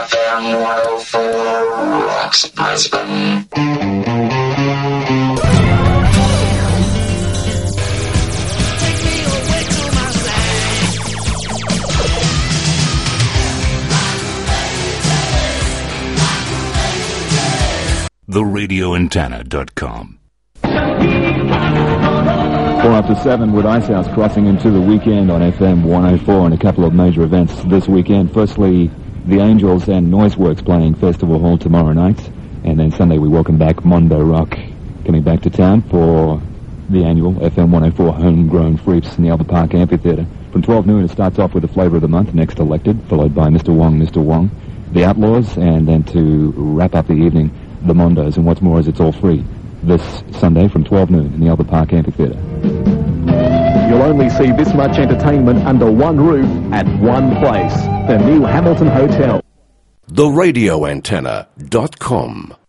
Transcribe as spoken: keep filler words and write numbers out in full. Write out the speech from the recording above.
F M one oh four Rocks Brisbane. the radio antenna dot com. Four after seven with Icehouse crossing into the weekend on F M one oh four and a couple of major events this weekend. Firstly, the Angels and Noiseworks playing Festival Hall tomorrow night. And then Sunday we welcome back Mondo Rock coming back to town for the annual F M one oh four Homegrown Freeps in the Albert Park Amphitheatre. From twelve noon it starts off with the Flavour of the Month, Next Elected, followed by Mister Wong, Mister Wong, the Outlaws, and then to wrap up the evening, the Mondos. And what's more is it's all free this Sunday from twelve noon in the Albert Park Amphitheatre. You'll only see this much entertainment under one roof at one place, the New Hamilton Hotel. the radio antenna dot com